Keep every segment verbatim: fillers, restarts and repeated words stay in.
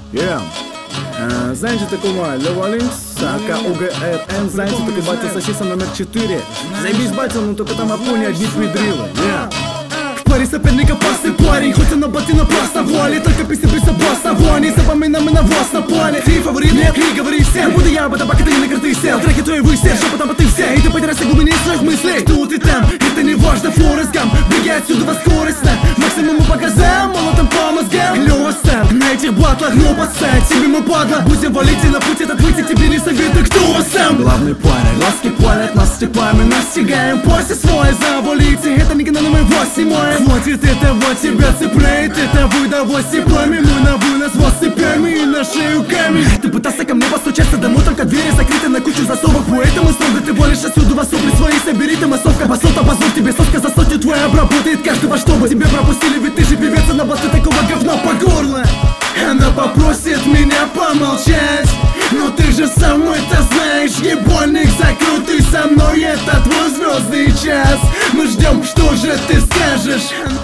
Yeah. Э, Знаете такого Лева Линкс, ака УГРН, знаете такой батя сосиса номер четыре. Заебись, батя, ну только там опу не одни пидрилы. Yeah. Парень соперника пасты парень, хоть он на боте на просто воле. Только песни без обоса, не запоминай на вас на поле. Ты фаворит, нет, не говори всем. Буду я, батабак, ты не на карты сел. Треки твои высер, шепотом, а ты все. И ты потерялся в глубине своих мыслей. Тут и там, это не важно, Форест Гамп. Беги отсюда во скоростно, максимум показаем, молотом по мозгам. Клёво сам, на этих батлах, но подстать себе мы падла. Будем валить и на путь этот выйти, тебе не советую, кто сам. Главный парень, Глазки палят, нас степаем и настигаем. После свой завалите, это не канал номер восемь. Хватит этого, тебя цепляет, это удовольствие. Пламя мой на вынос, вас цепями и на шею камень. Ты пытался ко мне постучаться домой, только двери закрыты на кучу засовок. Поэтому строго ты болишь отсюда во сопли свои. Собери ты массовка, басота, позволь тебе совка за сотню твоя обработает каждого, чтобы тебя пропустили. Ведь ты же певец, а на бас ты такого говна по горло. Она попросит меня помолчать, но ты же сам это знаешь, ебольник, закрутый со мной, это твой звездный час. Мы ждем, что же ты скажешь.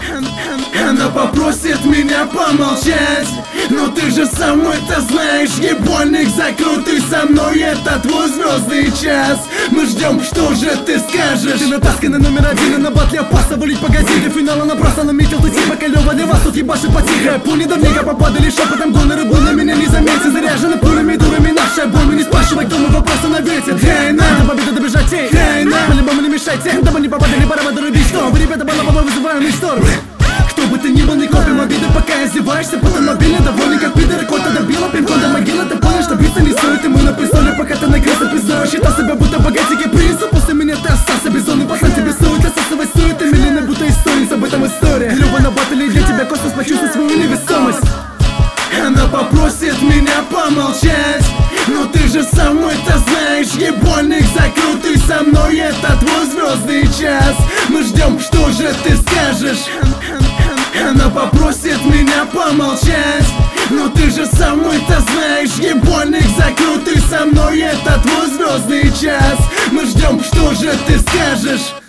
Она попросит меня помолчать, но ты же сам это знаешь, ебольник, закрутый со мной, это твой звездный час. Мы ждем, что же ты скажешь. Ты натасканный номер один, и на батле опасно валить погоди. До финала напрасно наметил ты типа Лева, для вас тут ебашит потихо. Пули давненько попадали, шепотом гоноры был на меня не заметен. Заряжены пулями, дурами, наша боль. Мы не спрашивай, кто мы, вопросы на ветер. Хей, на, до победы добежать, эй, хей, на, по-любому не мешайте, дабы не попадали, пора дорубить, что вы, ребята, балаболой вызываем их шторм. Кто бы ты ни был, не копим обиды, пока издеваешься. Потом мобильный, довольный как пидор, кота добила, пинком до могилы. Ты понял, что биться не стоит, и мы на престоле, пока ты накрылся пиздой. Считал себя, будто богатенький принц, а после меня ты остался безумный. Пацан, тебе стоит осасывать стоит, и миллионы, будто истории, об этом история. Лёва на батле для тебя космос, почувствуй свою невесомость. Она попросит меня помолчать, но ты же сам это знаешь, ебольник, закрутый со мной, это твой звездный час. Мы ждем, что же ты скажешь. Она попросит меня помолчать, но ты же сам это знаешь, ебольник, закрутый со мной, это твой звездный час. Мы ждем, что же ты скажешь.